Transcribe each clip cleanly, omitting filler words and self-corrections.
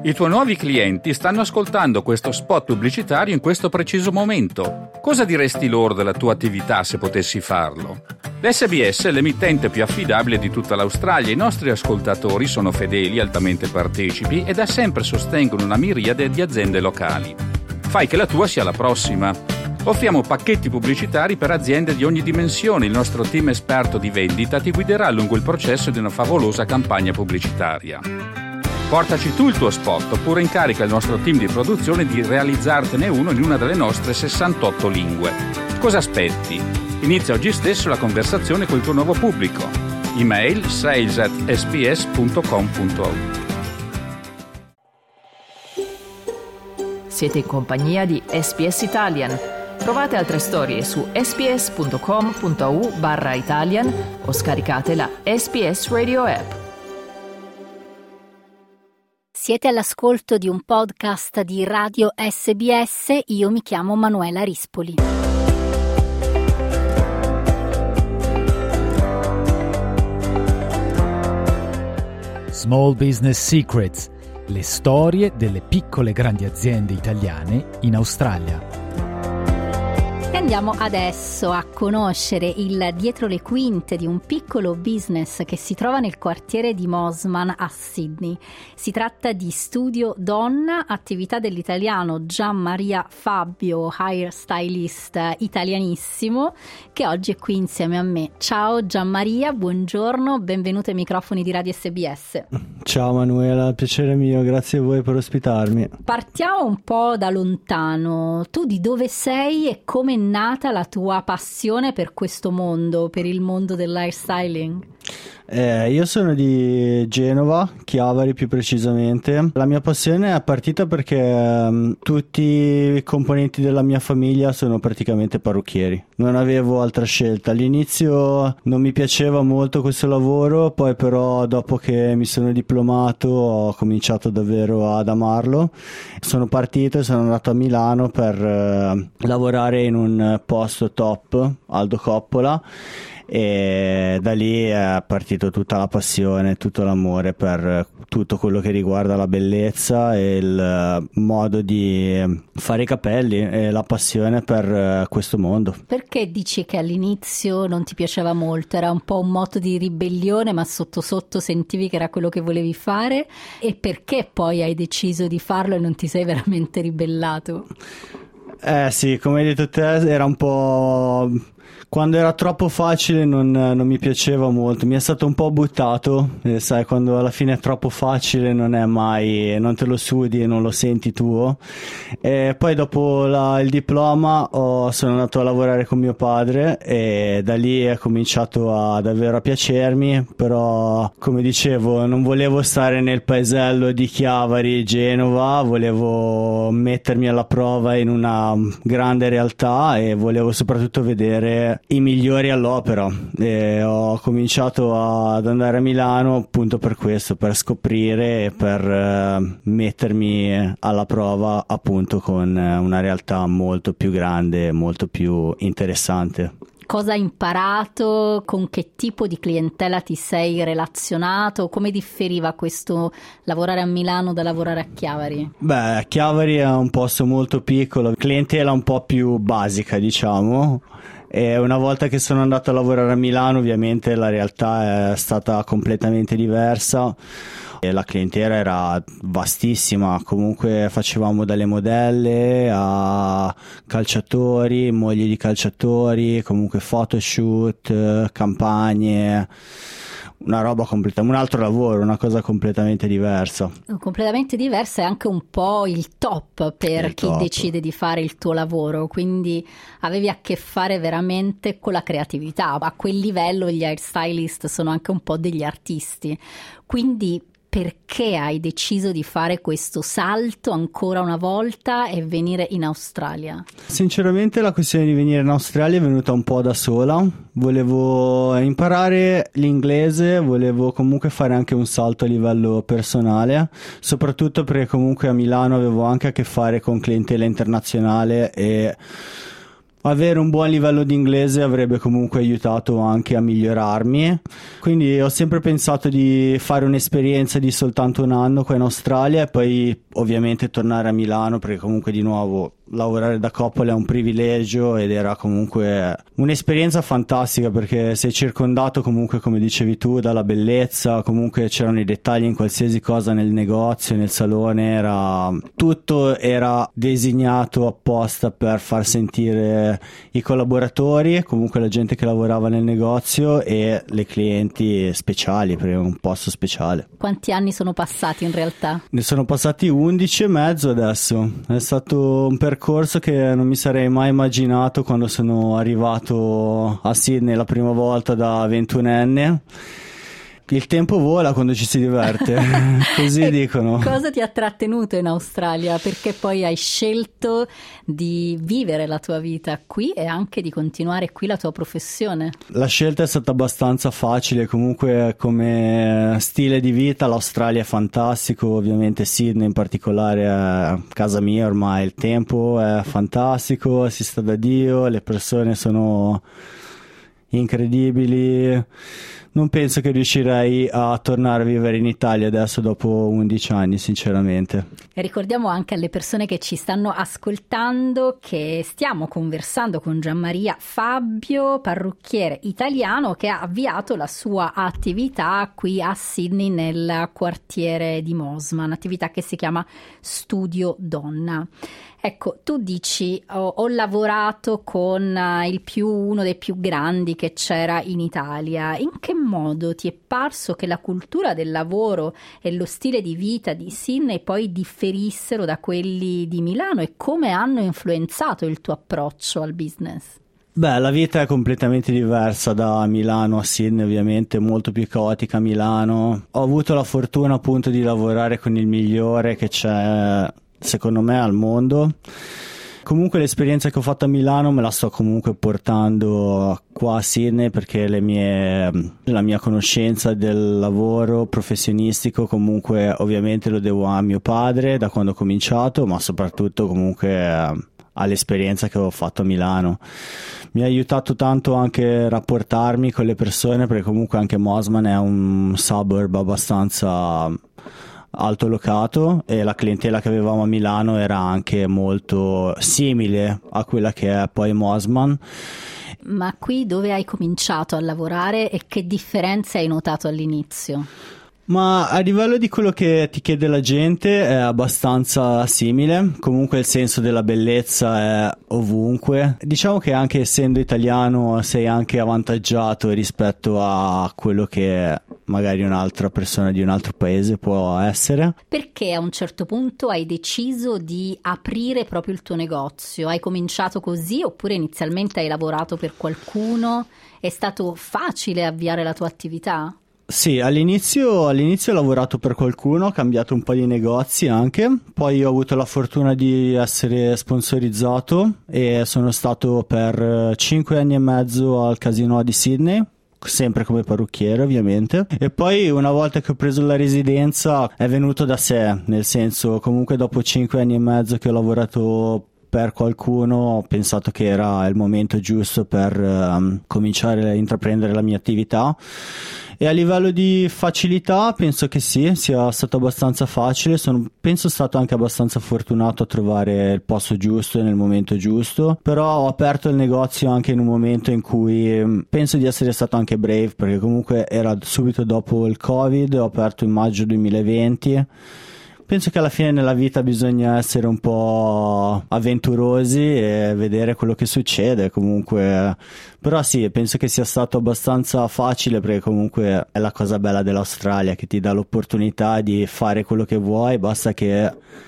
I tuoi nuovi clienti stanno ascoltando questo spot pubblicitario in questo preciso momento. Cosa diresti loro della tua attività se potessi farlo? L'SBS è l'emittente più affidabile di tutta l'Australia. I nostri ascoltatori sono fedeli, altamente partecipi e da sempre sostengono una miriade di aziende locali. Fai che la tua sia la prossima. Offriamo pacchetti pubblicitari per aziende di ogni dimensione. Il nostro team esperto di vendita ti guiderà lungo il processo di una favolosa campagna pubblicitaria. Portaci tu il tuo spot oppure incarica il nostro team di produzione di realizzartene uno in una delle nostre 68 lingue. Cosa aspetti? Inizia oggi stesso la conversazione col tuo nuovo pubblico. Email sales@sbs.com.au. Siete in compagnia di SBS Italian. Trovate altre storie su sbs.com.au/Italian o scaricate la SBS Radio app. Siete all'ascolto di un podcast di Radio SBS, io mi chiamo Manuela Rispoli. Small Business Secrets, le storie delle piccole e grandi aziende italiane in Australia. E andiamo adesso a conoscere il dietro le quinte di un piccolo business che si trova nel quartiere di Mosman a Sydney. Si tratta di Studio Donna, attività dell'italiano Gianmaria Fabio, hairstylist italianissimo, che oggi è qui insieme a me. Ciao Gianmaria, buongiorno, benvenuto ai microfoni di Radio SBS. Ciao Manuela, piacere mio, grazie a voi per ospitarmi. Partiamo un po' da lontano. Tu di dove sei e come è nata la tua passione per questo mondo, per il mondo dell'hairstyling? Io sono di Genova, Chiavari più precisamente. La mia passione è partita perché tutti i componenti della mia famiglia sono praticamente parrucchieri. Non avevo altra scelta. All'inizio non mi piaceva molto questo lavoro, poi però dopo che mi sono diplomato ho cominciato davvero ad amarlo. Sono partito e sono andato a Milano per lavorare in un posto top, Aldo Coppola, e da lì è partito tutta la passione, tutto l'amore per tutto quello che riguarda la bellezza e il modo di fare i capelli e la passione per questo mondo. Perché dici che all'inizio non ti piaceva molto? Era un po' un moto di ribellione, ma sotto sotto sentivi che era quello che volevi fare? E perché poi hai deciso di farlo e non ti sei veramente ribellato? Sì, come hai detto te, era un po'... Quando era troppo facile non mi piaceva molto, mi è stato un po' buttato, sai, quando alla fine è troppo facile non è mai, non te lo sudi e non lo senti tuo. E poi dopo il diploma sono andato a lavorare con mio padre e da lì è cominciato a davvero a piacermi, però come dicevo non volevo stare nel paesello di Chiavari, Genova, volevo mettermi alla prova in una grande realtà e volevo soprattutto vedere i migliori all'opera e ho cominciato ad andare a Milano appunto per questo, per scoprire e per mettermi alla prova appunto con una realtà molto più grande, molto più interessante. Cosa hai imparato? Con che tipo di clientela ti sei relazionato? Come differiva questo lavorare a Milano da lavorare a Chiavari? Beh, Chiavari è un posto molto piccolo, clientela un po' più basica, diciamo. E una volta che sono andato a lavorare a Milano, ovviamente la realtà è stata completamente diversa. E la clientela era vastissima, comunque facevamo dalle modelle a calciatori, mogli di calciatori, comunque photoshoot, campagne, una roba un altro lavoro, una cosa completamente diversa. Completamente diversa è anche un po' il top per chi decide di fare il tuo lavoro, quindi avevi a che fare veramente con la creatività. A quel livello gli hairstylist sono anche un po' degli artisti, quindi perché hai deciso di fare questo salto ancora una volta e venire in Australia? Sinceramente la questione di venire in Australia è venuta un po' da sola. Volevo imparare l'inglese, volevo comunque fare anche un salto a livello personale, soprattutto perché comunque a Milano avevo anche a che fare con clientela internazionale e avere un buon livello di inglese avrebbe comunque aiutato anche a migliorarmi, quindi ho sempre pensato di fare un'esperienza di soltanto un anno qua in Australia e poi ovviamente tornare a Milano, perché comunque di nuovo lavorare da coppole è un privilegio ed era comunque un'esperienza fantastica, perché sei circondato comunque, come dicevi tu, dalla bellezza, comunque c'erano i dettagli in qualsiasi cosa nel negozio, nel salone, tutto era designato apposta per far sentire i collaboratori, comunque la gente che lavorava nel negozio e le clienti speciali, perché è un posto speciale. Quanti anni sono passati in realtà? Ne sono passati 11 e mezzo adesso. È stato un percorso che non mi sarei mai immaginato quando sono arrivato a Sydney la prima volta da 21enne. Il tempo vola quando ci si diverte, così dicono. Cosa ti ha trattenuto in Australia? Perché poi hai scelto di vivere la tua vita qui e anche di continuare qui la tua professione? La scelta è stata abbastanza facile, comunque come stile di vita l'Australia è fantastico, ovviamente Sydney in particolare è casa mia ormai, il tempo è fantastico, si sta da Dio, le persone sono incredibili. Non penso che riuscirei a tornare a vivere in Italia adesso dopo 11 anni, sinceramente. E ricordiamo anche alle persone che ci stanno ascoltando che stiamo conversando con Gianmaria Fabbio, parrucchiere italiano che ha avviato la sua attività qui a Sydney nel quartiere di Mosman, attività che si chiama Studio Donna. Ecco, tu dici ho lavorato con uno dei più grandi che c'era in Italia. In che modo ti è parso che la cultura del lavoro e lo stile di vita di Sydney poi differissero da quelli di Milano e come hanno influenzato il tuo approccio al business? Beh, la vita è completamente diversa da Milano a Sydney, ovviamente, molto più caotica a Milano. Ho avuto la fortuna appunto di lavorare con il migliore che c'è secondo me al mondo. Comunque l'esperienza che ho fatto a Milano me la sto comunque portando qua a Sydney, perché la mia conoscenza del lavoro professionistico comunque ovviamente lo devo a mio padre da quando ho cominciato, ma soprattutto comunque all'esperienza che ho fatto a Milano. Mi ha aiutato tanto anche a rapportarmi con le persone, perché comunque anche Mosman è un suburb abbastanza altolocato e la clientela che avevamo a Milano era anche molto simile a quella che è poi Mosman. Ma qui dove hai cominciato a lavorare e che differenze hai notato all'inizio? Ma a livello di quello che ti chiede la gente è abbastanza simile, comunque il senso della bellezza è ovunque. Diciamo che anche essendo italiano sei anche avvantaggiato rispetto a quello che magari un'altra persona di un altro paese può essere. Perché a un certo punto hai deciso di aprire proprio il tuo negozio? Hai cominciato così oppure inizialmente hai lavorato per qualcuno? È stato facile avviare la tua attività? Sì, all'inizio ho lavorato per qualcuno, ho cambiato un po' di negozi anche, poi ho avuto la fortuna di essere sponsorizzato e sono stato per 5 anni e mezzo al Casino di Sydney, sempre come parrucchiere ovviamente, e poi una volta che ho preso la residenza è venuto da sé, nel senso comunque dopo 5 anni e mezzo che ho lavorato per qualcuno ho pensato che era il momento giusto per cominciare a intraprendere la mia attività. E a livello di facilità penso che sì, sia stato abbastanza facile, penso stato anche abbastanza fortunato a trovare il posto giusto nel momento giusto, però ho aperto il negozio anche in un momento in cui penso di essere stato anche brave, perché comunque era subito dopo il Covid, ho aperto in maggio 2020. Penso che alla fine nella vita bisogna essere un po' avventurosi e vedere quello che succede comunque, però sì, penso che sia stato abbastanza facile, perché comunque è la cosa bella dell'Australia che ti dà l'opportunità di fare quello che vuoi, basta che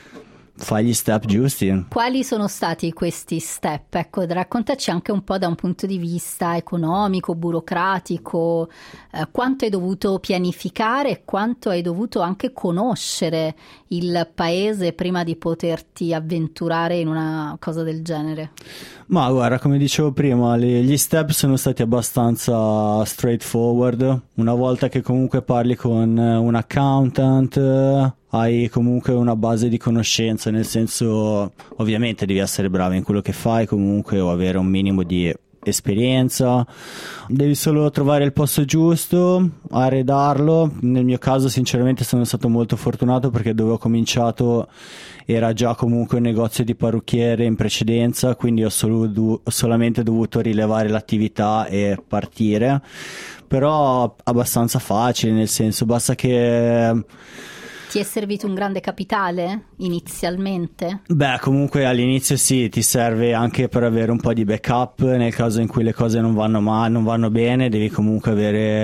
fai gli step giusti. Quali sono stati questi step? Ecco, raccontaci anche un po' da un punto di vista economico, burocratico, quanto hai dovuto pianificare e quanto hai dovuto anche conoscere il paese prima di poterti avventurare in una cosa del genere. Ma guarda, come dicevo prima, gli step sono stati abbastanza straightforward. Una volta che comunque parli con un accountant, hai comunque una base di conoscenza, nel senso, ovviamente devi essere bravo in quello che fai comunque, o avere un minimo di esperienza, devi solo trovare il posto giusto, arredarlo. Nel mio caso sinceramente sono stato molto fortunato, perché dove ho cominciato era già comunque un negozio di parrucchiere in precedenza, quindi ho solamente dovuto rilevare l'attività e partire, però abbastanza facile, nel senso, basta che... Ti è servito un grande capitale inizialmente? Beh, comunque all'inizio sì, ti serve anche per avere un po' di backup nel caso in cui le cose non vanno bene, devi comunque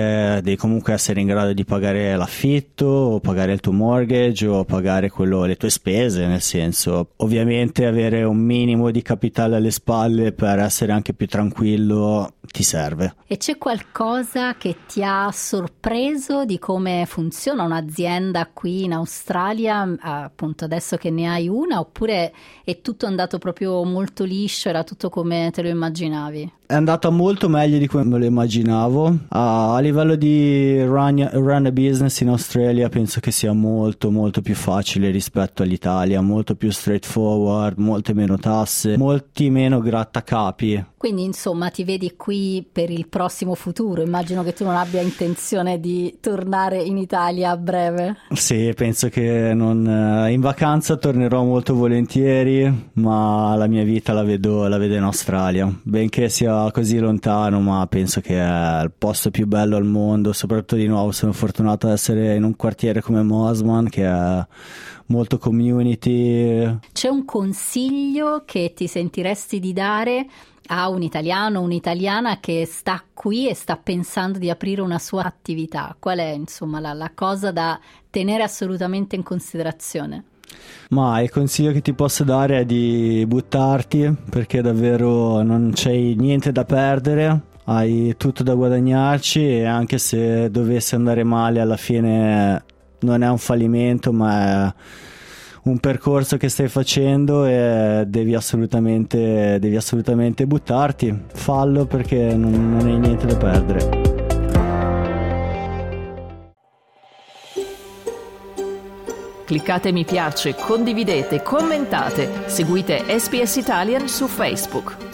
essere in grado di pagare l'affitto, o pagare il tuo mortgage, o pagare le tue spese, nel senso, ovviamente avere un minimo di capitale alle spalle per essere anche più tranquillo ti serve. E c'è qualcosa che ti ha sorpreso di come funziona un'azienda qui in Australia, appunto adesso che ne hai una, oppure è tutto andato proprio molto liscio, era tutto come te lo immaginavi? È andata molto meglio di come me lo immaginavo. A livello di run a business in Australia penso che sia molto molto più facile rispetto all'Italia, molto più straightforward, molte meno tasse, molti meno grattacapi. Quindi insomma ti vedi qui per il prossimo futuro, immagino che tu non abbia intenzione di tornare in Italia a breve. Sì, penso che in vacanza tornerò molto volentieri, ma la mia vita la vedo in Australia, benché sia così lontano, ma penso che è il posto più bello al mondo. Soprattutto, di nuovo, sono fortunato ad essere in un quartiere come Mosman, che è molto community. C'è un consiglio che ti sentiresti di dare a un italiano, un'italiana che sta qui e sta pensando di aprire una sua attività? Qual è, insomma, la cosa da tenere assolutamente in considerazione? Ma il consiglio che ti posso dare è di buttarti, perché davvero non c'hai niente da perdere, hai tutto da guadagnarci, e anche se dovesse andare male alla fine non è un fallimento, ma è un percorso che stai facendo e devi assolutamente buttarti. Fallo, perché non hai niente da perdere. Cliccate mi piace, condividete, commentate, seguite SPS Italian su Facebook.